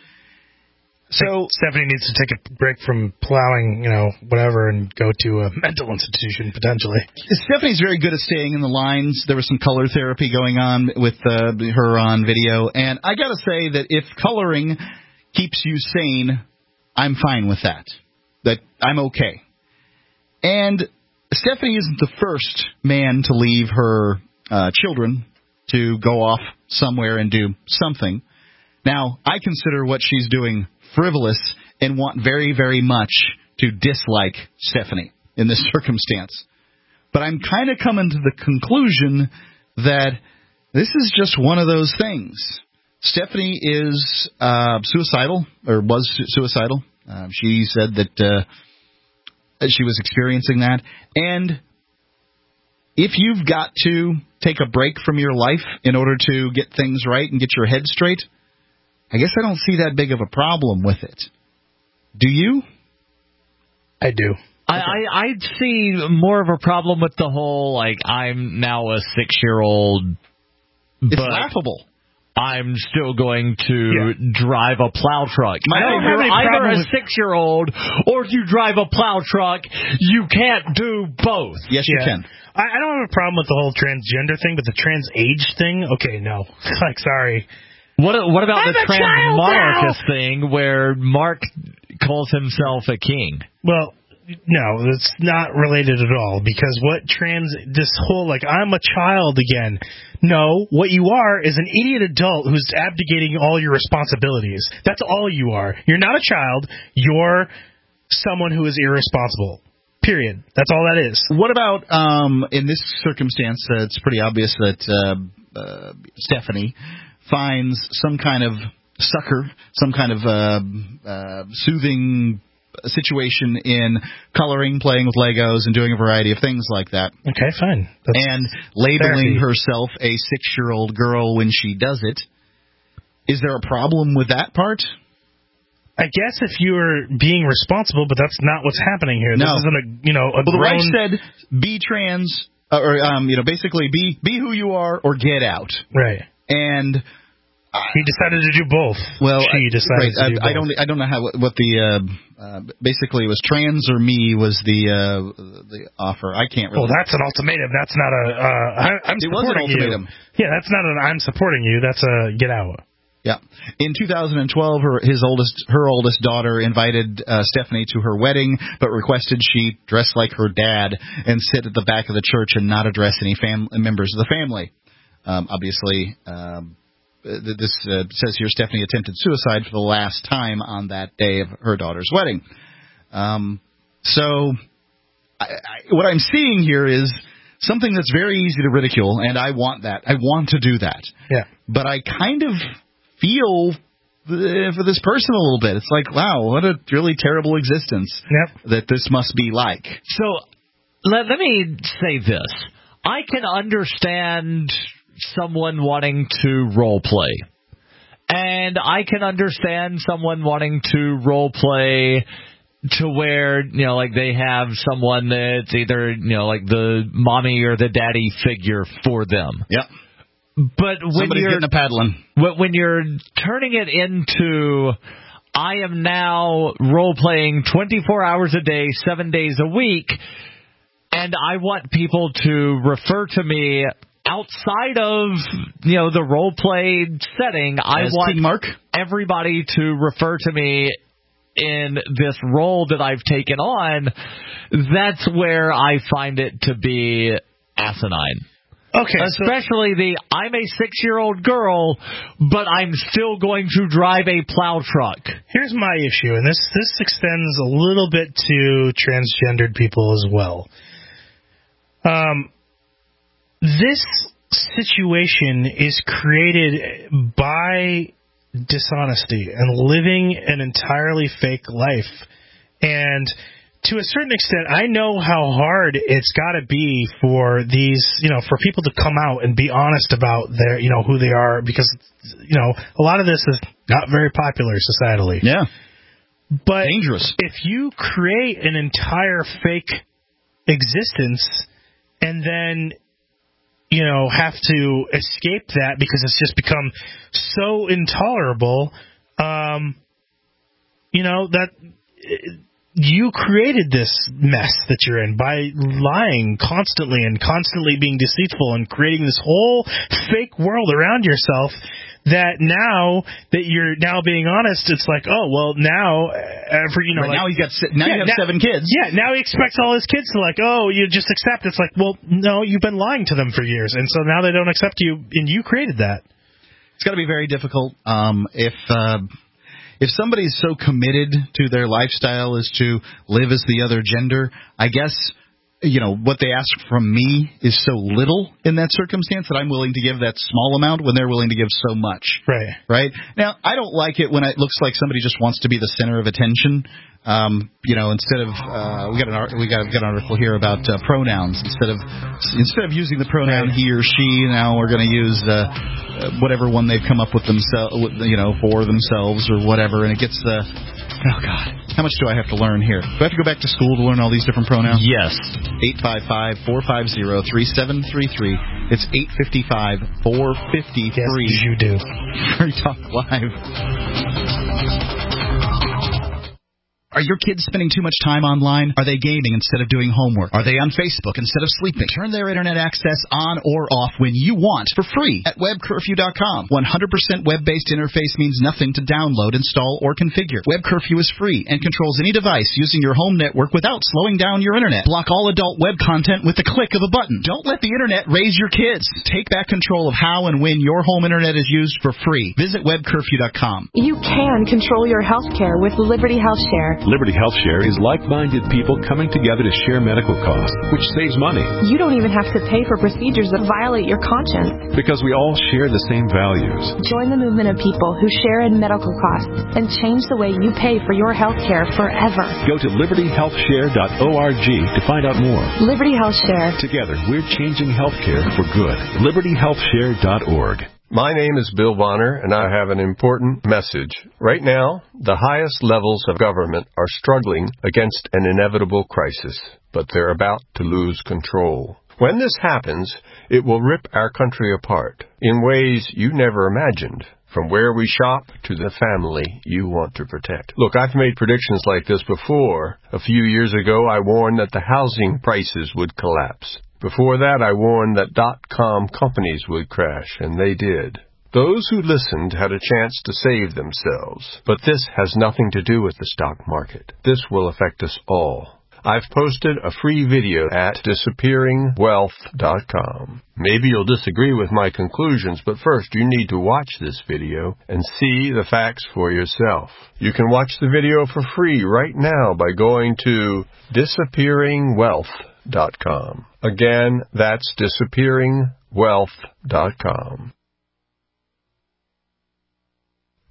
So Stephanie needs to take a break from plowing, you know, whatever, and go to a mental institution, potentially. Stephanie's very good at staying in the lines. There was some color therapy going on with uh, her on video. And I got to say that if coloring keeps you sane, I'm fine with that. That I'm okay. And Stephanie isn't the first man to leave her uh, children to go off somewhere and do something. Now, I consider what she's doing frivolous and want very, very much to dislike Stephanie in this circumstance. But I'm kind of coming to the conclusion that this is just one of those things. Stephanie is uh, suicidal, or was suicidal. Uh, she said that uh, she was experiencing that. And if you've got to take a break from your life in order to get things right and get your head straight, I guess I don't see that big of a problem with it. Do you? I do. I, I I see more of a problem with the whole, like, I'm now a six-year-old, It's but laughable. I'm still going to Yeah. drive a plow truck. I don't Now, have if any you're either problem a with- six-year-old or if you drive a plow truck, you can't do both. Yes, you Yeah. can. I, I don't have a problem with the whole transgender thing, but the trans age thing, okay, no. Like, sorry. What what about I'm the a trans child monarchist thing where Mark calls himself a king? Well, no, it's not related at all, because what trans, this whole, like, I'm a child again. No, what you are is an idiot adult who's abdicating all your responsibilities. That's all you are. You're not a child. You're someone who is irresponsible. Period. That's all that is. What about, um, in this circumstance, uh, it's pretty obvious that uh, uh, Stephanie finds some kind of succor, some kind of uh, uh, soothing situation in coloring, playing with Legos, and doing a variety of things like that. Okay, fine. That's and labeling therapy. herself a six-year-old girl when she does it. Is there a problem with that part? I guess if you were being responsible, but that's not what's happening here. No. This isn't a, you know, a Well, the grown... wife said, be trans, uh, or, um, you know, basically be be who you are or get out. Right. And he decided to do both. Well, she decided right, to do I, I both. don't I don't know how what the uh, uh, basically it was trans or me was the uh, the offer. I can't really. Well, that's an ultimatum. That's not a. Uh, I, I'm It was an supporting ultimatum. you. Yeah, that's not an. I'm supporting you. That's a get out. Yeah. In two thousand twelve, her his oldest her oldest daughter invited uh, Stephanie to her wedding, but requested she dress like her dad and sit at the back of the church and not address any fam- members of the family. Um, obviously. Um, This uh, says here Stephanie attempted suicide for the last time on that day of her daughter's wedding. Um, so I, I, what I'm seeing here is something that's very easy to ridicule, and I want that. I want to do that. Yeah. But I kind of feel for this person a little bit. It's like, wow, what a really terrible existence yep. that this must be like. So let, let me say this. I can understand someone wanting to role play. And I can understand someone wanting to role play to where, you know, like they have someone that's either, you know, like the mommy or the daddy figure for them. Yep. But when Somebody's you're getting a paddling. When you're turning it into, I am now role playing twenty-four hours a day, seven days a week, and I want people to refer to me outside of, you know, the role play setting. I As want Mark? everybody to refer to me in this role that I've taken on. That's where I find it to be asinine. Okay, especially so, the I'm a six-year-old girl, but I'm still going to drive a plow truck. Here's my issue, and this this extends a little bit to transgendered people as well. Um, this situation is created by dishonesty and living an entirely fake life, and to a certain extent, I know how hard it's got to be for these, you know, for people to come out and be honest about their, you know, who they are, because, you know, a lot of this is not very popular societally. Yeah. But dangerous. If you create an entire fake existence and then, you know, have to escape that because it's just become so intolerable, um, you know, that... It, you created this mess that you're in by lying constantly and constantly being deceitful and creating this whole fake world around yourself that now that you're now being honest, it's like, oh, well, now, every, you know, right, like, now you got now yeah, you have now, seven kids. Yeah, now he expects all his kids to like, oh, you just accept. It's like, well, no, you've been lying to them for years, and so now they don't accept you, and you created that. It's got to be very difficult um, if. Uh, If somebody's so committed to their lifestyle as to live as the other gender, I guess, you know, what they ask from me is so little in that circumstance that I'm willing to give that small amount when they're willing to give so much. Right. Right? Now, I don't like it when it looks like somebody just wants to be the center of attention. Um, you know, instead of uh, we got an we got, got an article here about uh, pronouns. Instead of instead of using the pronoun he or she, now we're going to use uh, whatever one they've come up with themselves, you know, for themselves or whatever, and it gets the uh, oh god, how much do I have to learn here? Do I have to go back to school to learn all these different pronouns? Yes. Eight five five four five zero three seven three three. It's eight fifty five four fifty three. Yes, you do. Free Talk Live. Are your kids spending too much time online? Are they gaming instead of doing homework? Are they on Facebook instead of sleeping? Turn their internet access on or off when you want for free at web curfew dot com. one hundred percent web-based interface means nothing to download, install, or configure. Web Curfew is free and controls any device using your home network without slowing down your internet. Block all adult web content with the click of a button. Don't let the internet raise your kids. Take back control of how and when your home internet is used for free. Visit web curfew dot com. You can control your health care with Liberty Health Share. Liberty Health Share is like-minded people coming together to share medical costs, which saves money. You don't even have to pay for procedures that violate your conscience. Because we all share the same values. Join the movement of people who share in medical costs and change the way you pay for your health care forever. Go to liberty health share dot org to find out more. Liberty Health Share. Together, we're changing health care for good. liberty health share dot org. My name is Bill Bonner, and I have an important message. Right now, the highest levels of government are struggling against an inevitable crisis, but they're about to lose control. When this happens, it will rip our country apart in ways you never imagined, from where we shop to the family you want to protect. Look, I've made predictions like this before. A few years ago, I warned that the housing prices would collapse. Before that, I warned that dot-com companies would crash, and they did. Those who listened had a chance to save themselves. But this has nothing to do with the stock market. This will affect us all. I've posted a free video at disappearing wealth dot com. Maybe you'll disagree with my conclusions, but first you need to watch this video and see the facts for yourself. You can watch the video for free right now by going to disappearing wealth dot com. Again, that's disappearing wealth dot com.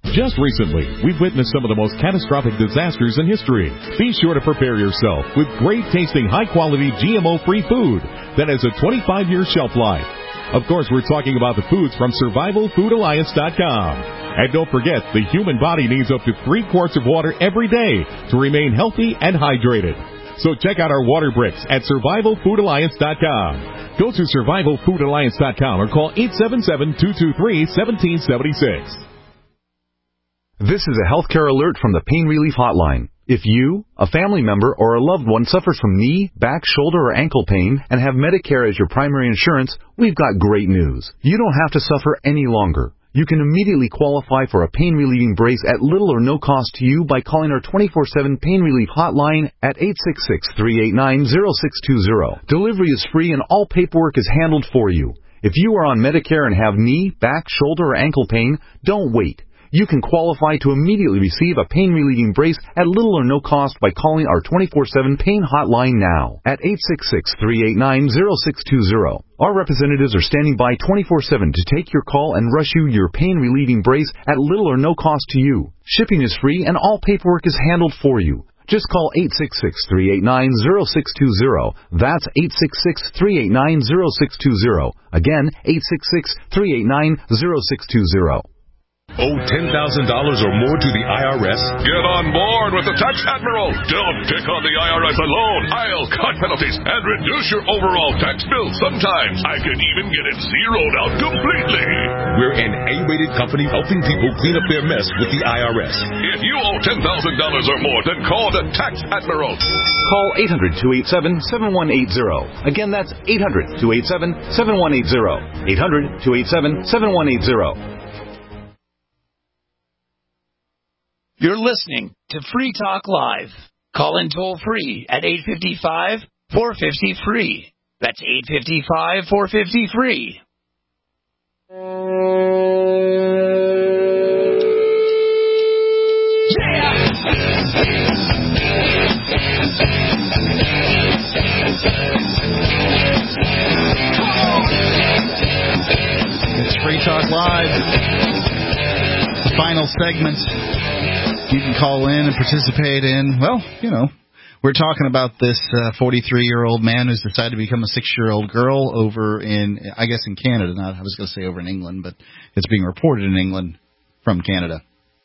Just recently, we've witnessed some of the most catastrophic disasters in history. Be sure to prepare yourself with great-tasting, high-quality, G M O-free food that has a twenty-five year shelf life. Of course, we're talking about the foods from Survival Food Alliance dot com. And don't forget, the human body needs up to three quarts of water every day to remain healthy and hydrated. So check out our water bricks at Survival Food Alliance dot com. Go to Survival Food Alliance dot com or call eight seven seven, two two three, one seven seven six. This is a healthcare alert from the Pain Relief Hotline. If you, a family member, or a loved one suffers from knee, back, shoulder, or ankle pain and have Medicare as your primary insurance, we've got great news. You don't have to suffer any longer. You can immediately qualify for a pain-relieving brace at little or no cost to you by calling our twenty-four seven Pain Relief Hotline at eight six six, three eight nine, zero six two zero. Delivery is free and all paperwork is handled for you. If you are on Medicare and have knee, back, shoulder, or ankle pain, don't wait. You can qualify to immediately receive a pain-relieving brace at little or no cost by calling our twenty-four seven Pain Hotline now at eight six six, three eight nine, zero six two zero. Our representatives are standing by twenty-four seven to take your call and rush you your pain-relieving brace at little or no cost to you. Shipping is free and all paperwork is handled for you. Just call eight six six, three eight nine, zero six two zero. That's eight six six, three eight nine, zero six two zero. Again, eight six six, three eight nine, zero six two zero. Owe ten thousand dollars or more to the I R S? Get on board with the Tax Admiral. Don't pick on the I R S alone. I'll cut penalties and reduce your overall tax bill. Sometimes I can even get it zeroed out completely. We're an A-rated company helping people clean up their mess with the I R S. If you owe ten thousand dollars or more, then call the Tax Admiral. Call eight hundred, two eight seven, seven one eight zero. Again, that's eight hundred, two eight seven, seven one eight zero. eight hundred, two eight seven, seven one eight zero. You're listening to Free Talk Live. Call in toll free at eight five five, four five zero, free. That's eight five five, four five zero, free. It's Free Talk Live. The final segment. You can call in and participate in, well, you know, we're talking about this uh, forty-three-year-old man who's decided to become a six-year-old girl over in, I guess in Canada. Not, I was going to say over in England, but it's being reported in England from Canada.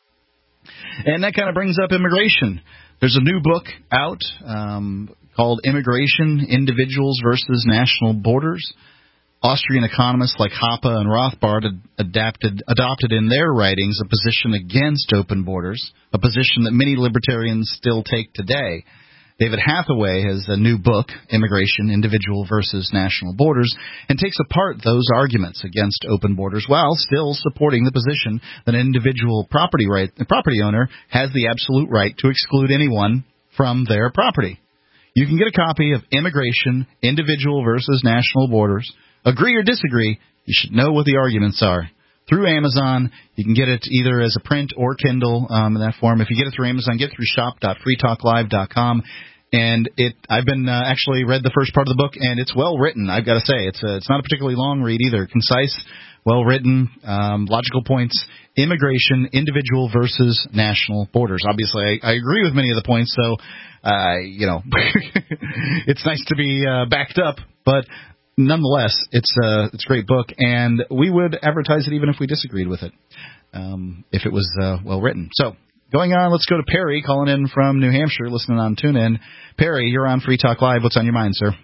And that kind of brings up immigration. There's a new book out um, called Immigration, Individuals versus National Borders. Austrian economists like Hoppe and Rothbard adapted, adopted in their writings a position against open borders, a position that many libertarians still take today. David Hathaway has a new book, Immigration, Individual versus National Borders, and takes apart those arguments against open borders while still supporting the position that an individual property right, property owner has the absolute right to exclude anyone from their property. You can get a copy of Immigration, Individual versus National Borders. Agree or disagree, you should know what the arguments are. Through Amazon, you can get it either as a print or Kindle um, in that form. If you get it through Amazon, get it through shop dot free talk live dot com. And it, I've been uh, actually read the first part of the book, and it's well written. I've got to say, it's a, it's not a particularly long read either. Concise, well written, um, logical points. Immigration, individual versus national borders. Obviously, I, I agree with many of the points, so uh, you know, it's nice to be uh, backed up, but. Nonetheless, it's a it's a great book, and we would advertise it even if we disagreed with it, um, if it was uh, well written. So, going on, let's go to Perry calling in from New Hampshire, listening on TuneIn. Perry, you're on Free Talk Live. What's on your mind, sir?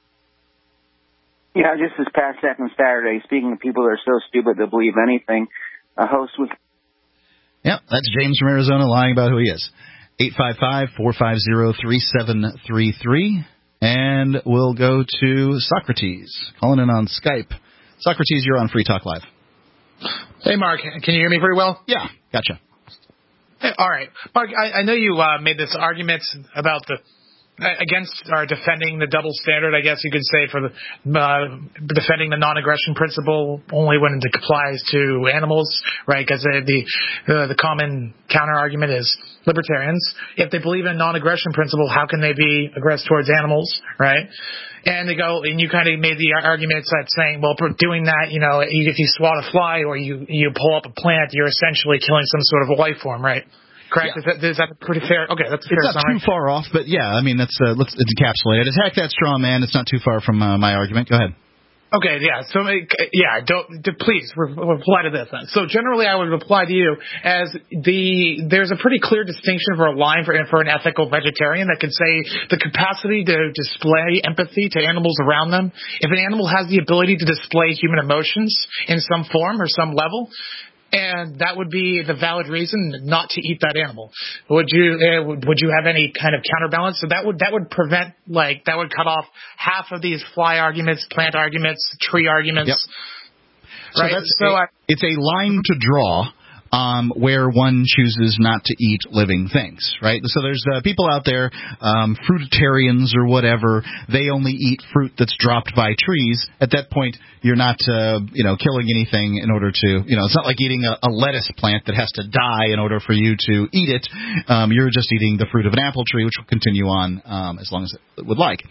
Yeah, just this past second Saturday, speaking of people that are so stupid they'll believe anything, a host was... Yep, that's James from Arizona lying about who he is. eight five five, four five zero, three seven three three. And we'll go to Socrates, calling in on Skype. Socrates, you're on Free Talk Live. Hey, Mark. Can you hear me pretty well? Yeah, gotcha. Hey, all right. Mark, I, I know you uh, made this argument about the against or defending the double standard, I guess you could say, for the uh, defending the non-aggression principle only when it applies to animals, right? Because the the, uh, the common counter argument is libertarians, if they believe in non-aggression principle, how can they be aggressive towards animals, right? And they go, and you kind of made the argument that saying, well, for doing that, you know, if you swat a fly or you you pull up a plant, you're essentially killing some sort of life form, right? Correct? Yeah. Is, that, is that pretty fair? Okay, that's a fair It's not summary. too far off, but yeah, I mean, that's uh, let's encapsulate it. Attack that straw man. It's not too far from uh, my argument. Go ahead. Okay, yeah. So, yeah, don't please re- reply to this then. So, generally, I would reply to you as the there's a pretty clear distinction for a line for for an ethical vegetarian that could say the capacity to display empathy to animals around them. If an animal has the ability to display human emotions in some form or some level, and that would be the valid reason not to eat that animal. Would you uh, would you have any kind of counterbalance? So that would that would prevent like that would cut off half of these fly arguments, plant arguments, tree arguments. Yep. Right. So, that's so a, I, it's a line to draw. Um, where one chooses not to eat living things, right? So there's uh, people out there, um, fruitarians or whatever, they only eat fruit that's dropped by trees. At that point, you're not, uh, you know, killing anything in order to, you know, it's not like eating a, a lettuce plant that has to die in order for you to eat it. Um, you're just eating the fruit of an apple tree, which will continue on um, as long as it would like.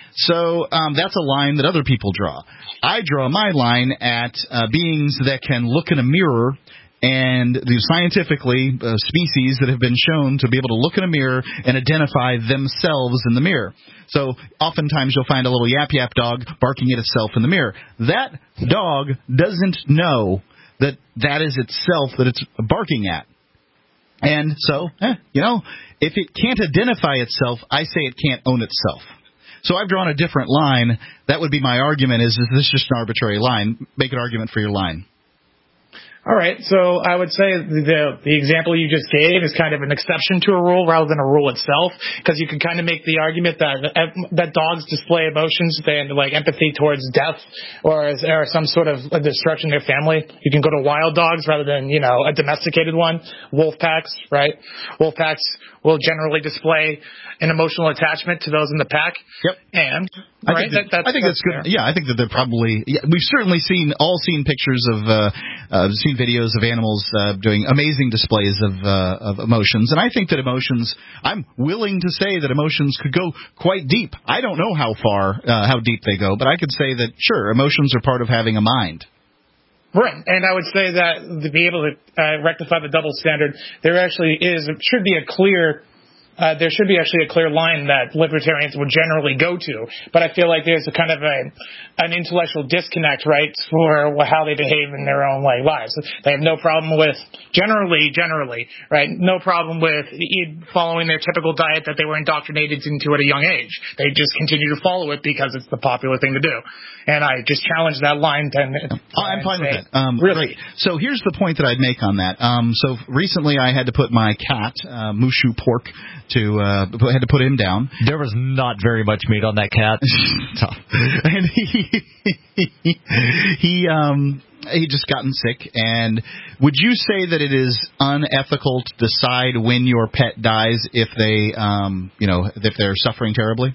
So um, that's a line that other people draw. I draw my line at uh, beings that can look in a mirror and the scientifically uh, species that have been shown to be able to look in a mirror and identify themselves in the mirror. So oftentimes you'll find a little yap-yap dog barking at itself in the mirror. That dog doesn't know that that is itself that it's barking at. And so, eh, you know, if it can't identify itself, I say it can't own itself. So I've drawn a different line. That would be my argument is, is this just an arbitrary line? Make an argument for your line. All right, so I would say the the example you just gave is kind of an exception to a rule rather than a rule itself, because you can kind of make the argument that that dogs display emotions and like empathy towards death or or some sort of destruction of their family. You can go to wild dogs rather than, you know, a domesticated one. Wolf packs, right? Wolf packs will generally display an emotional attachment to those in the pack. Yep. And I right, think, that, that, that's, I think that's, that's good. Yeah, I think that they're probably. Yeah, we've certainly seen all seen pictures of, uh, uh, seen videos of animals uh, doing amazing displays of uh, of emotions, and I think that emotions. I'm willing to say that emotions could go quite deep. I don't know how far, uh, how deep they go, but I could say that sure, emotions are part of having a mind. Right, and I would say that to be able to uh, rectify the double standard, there actually is should be a clear. Uh, there should be actually a clear line that libertarians would generally go to, but I feel like there's a kind of a an intellectual disconnect, right, for how they behave in their own like lives. They have no problem with generally, generally, right, no problem with following their typical diet that they were indoctrinated into at a young age. They just continue to follow it because it's the popular thing to do, and I just challenge that line. To, oh, I'm fine say, with that. Um, really. Great. So here's the point that I'd make on that. Um, so recently I had to put my cat, uh, Mushu Pork, to uh, had to put him down. There was not very much meat on that cat. And he he um he just gotten sick. And would you say that it is unethical to decide when your pet dies if they um you know if they're suffering terribly?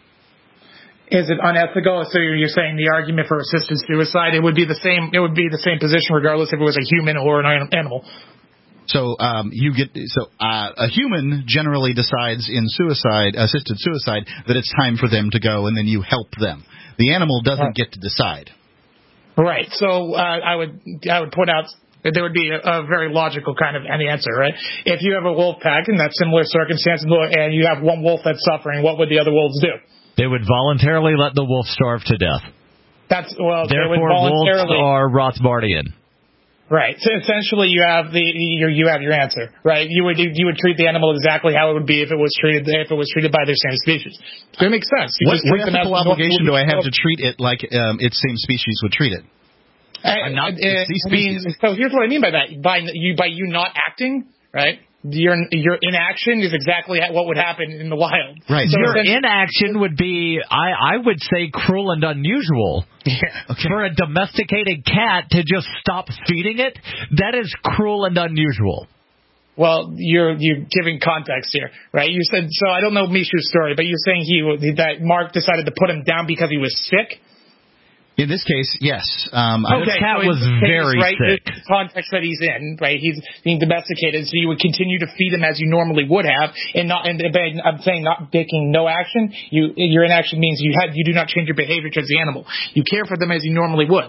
Is it unethical? So you're saying the argument for assisted suicide, it would be the same. It would be the same position regardless if it was a human or an animal. So um, you get so uh, a human generally decides in suicide, assisted suicide, that it's time for them to go, and then you help them. The animal doesn't right. get to decide. Right. So uh, I would I would point out that there would be a, a very logical kind of an answer, right? If you have a wolf pack in that similar circumstance and you have one wolf that's suffering, what would the other wolves do? They would voluntarily let the wolf starve to death. That's well. Therefore, they would voluntarily, wolves are Rothbardian. Right. So essentially, you have the you you have your answer, right? You would you would treat the animal exactly how it would be if it was treated if it was treated by their same species. It makes sense. You what just treat what them ethical as obligation do I have to treat it like um, its same species would treat it? I, I'm not. I, I mean, so here's what I mean by that. By you by you not acting, right? Your your inaction is exactly what would happen in the wild. Right. So your inaction would be, I, I would say, cruel and unusual. Yeah. Okay. For a domesticated cat to just stop feeding it, that is cruel and unusual. Well, you're you're giving context here, right? You said, so I don't know Mishu's story, but you're saying he that Mark decided to put him down because he was sick? In this case, yes. Um, okay, the cat so was case, very right, sick. The context that he's in, right? He's being domesticated, so you would continue to feed him as you normally would have, and not. And I'm saying not taking no action. You your inaction means you had you do not change your behavior towards the animal. You care for them as you normally would.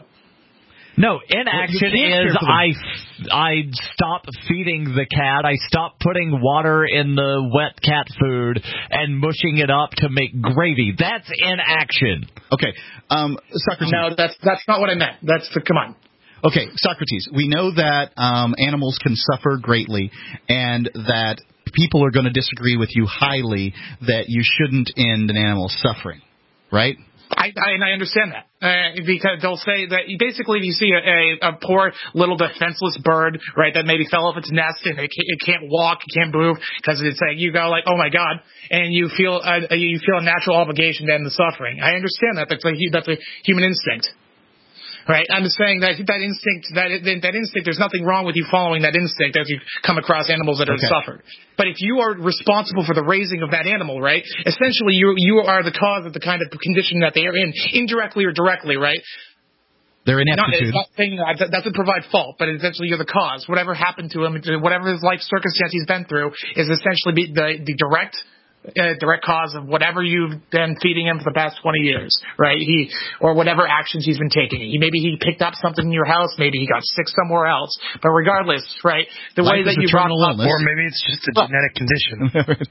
No, inaction is I, I stop feeding the cat. I stop putting water in the wet cat food and mushing it up to make gravy. That's inaction. Okay, um, Socrates. No, that's that's not what I meant. That's the come on. Okay, Socrates. We know that um, animals can suffer greatly, and that people are going to disagree with you highly that you shouldn't end an animal's suffering, right? I, I, and I understand that uh, because they'll say that you basically if you see a, a, a poor little defenseless bird, right, that maybe fell off its nest and it can't, it can't walk, it can't move because it's like you go like, oh my God, and you feel uh, you feel a natural obligation to end the suffering. I understand that. That's a that's a human instinct. Right, I'm just saying that that instinct, that that instinct, there's nothing wrong with you following that instinct as you come across animals that have okay. suffered. But if you are responsible for the raising of that animal, right, essentially you you are the cause of the kind of condition that they are in, indirectly or directly, right? Their ineptitude. Not, not saying that doesn't provide fault, but essentially you're the cause. Whatever happened to him, whatever his life circumstance he's been through, is essentially the the direct. Uh, direct cause of whatever you've been feeding him for the past twenty years, right? He or whatever actions he's been taking. He maybe he picked up something in your house, maybe he got sick somewhere else. But regardless, right? The Life way that you brought up, or maybe it's just a well, genetic condition.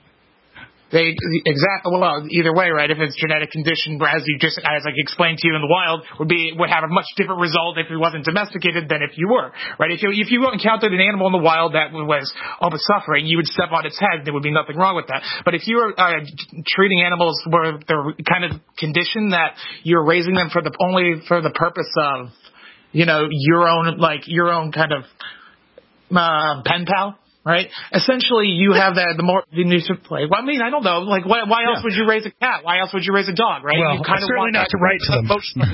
They exactly well either way, right? If it's genetic condition, as you just as I explained to you in the wild, would be would have a much different result if it wasn't domesticated than if you were, right? If you if you encountered an animal in the wild that was oh but suffering, you would step on its head. There would be nothing wrong with that. But if you are uh, treating animals where they're kind of condition that you're raising them for the only for the purpose of, you know, your own like your own kind of uh, pen pal. Right? Essentially, you have that, the more you need to play. Well, I mean, I don't know. Like, why, why else yeah. would you raise a cat? Why else would you raise a dog, right? Well, you kind of certainly want not to write to them.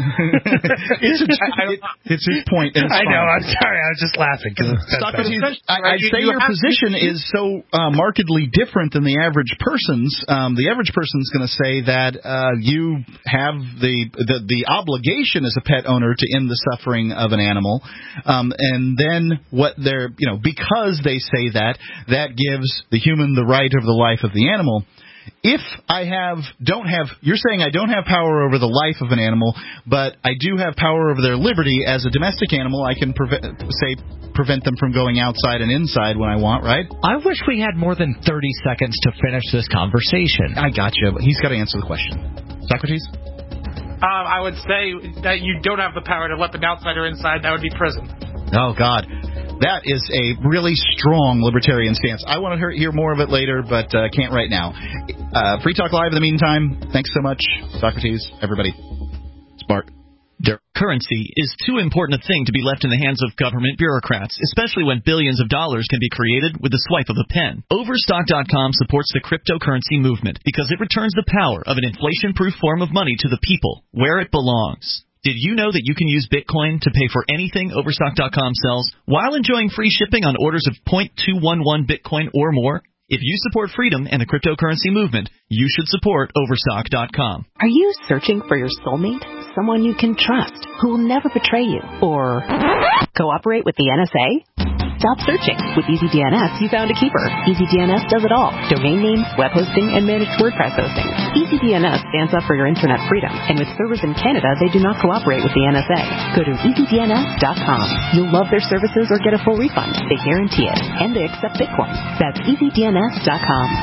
it's, a, it, it's his point. And it's I fine. know. I'm sorry. I was just laughing. Socrates, I, I'd say you your position to... is so uh, markedly different than the average person's. Um, the average person's going to say that uh, you have the, the the obligation as a pet owner to end the suffering of an animal, um, and then what they're, you know, because they say that. That, that gives the human the right over the life of the animal. If I have, don't have, you're saying I don't have power over the life of an animal, but I do have power over their liberty as a domestic animal. I can prevent, say, prevent them from going outside and inside when I want, right? I wish we had more than thirty seconds to finish this conversation. I got you, but he's got to answer the question. Socrates? Um, I would say that you don't have the power to let them outside or inside. That would be prison. Oh, God. That is a really strong libertarian stance. I want to hear more of it later, but uh, can't right now. Uh, Free Talk Live in the meantime. Thanks so much, Socrates, everybody. Smart. Currency is too important a thing to be left in the hands of government bureaucrats, especially when billions of dollars can be created with the swipe of a pen. Overstock dot com supports the cryptocurrency movement because it returns the power of an inflation-proof form of money to the people, where it belongs. Did you know that you can use Bitcoin to pay for anything Overstock dot com sells while enjoying free shipping on orders of zero point two one one Bitcoin or more? If you support freedom and the cryptocurrency movement, you should support Overstock dot com. Are you searching for your soulmate? Someone you can trust, who will never betray you, or cooperate with the N S A? Stop searching. With EasyDNS, you found a keeper. EasyDNS does it all. Domain names, web hosting, and managed WordPress hosting. EasyDNS stands up for your internet freedom, and with servers in Canada, they do not cooperate with the N S A. Go to Easy D N S dot com. You'll love their services or get a full refund. They guarantee it, and they accept Bitcoin. That's Easy D N S dot com.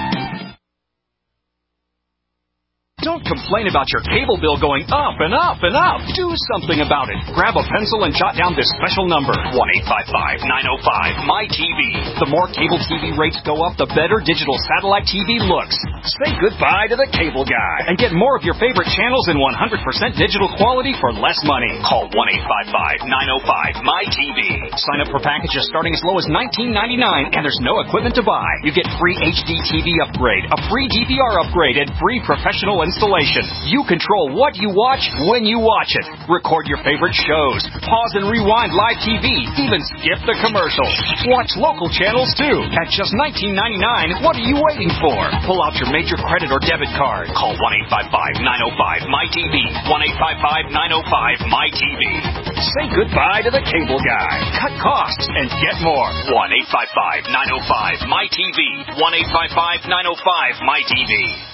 Don't complain about your cable bill going up and up and up. Do something about it. Grab a pencil and jot down this special number, one eight five five, nine oh five, M Y T V. The more cable T V rates go up, the better digital satellite T V looks. Say goodbye to the cable guy and get more of your favorite channels in one hundred percent digital quality for less money. Call one eight five five, nine oh five, M Y T V. Sign up for packages starting as low as nineteen ninety-nine, and there's no equipment to buy. You get free H D T V upgrade, a free D V R upgrade, and free professional and installation. You control what you watch when you watch it. Record your favorite shows. Pause and rewind live T V. Even skip the commercials. Watch local channels too. At just nineteen ninety-nine, what are you waiting for? Pull out your major credit or debit card. Call one eight five five, nine oh five, M Y T V. one eight five five, nine oh five, M Y T V. Say goodbye to the cable guy. Cut costs and get more. one eight five five, nine oh five, M Y T V. one eight five five, nine oh five, M Y T V.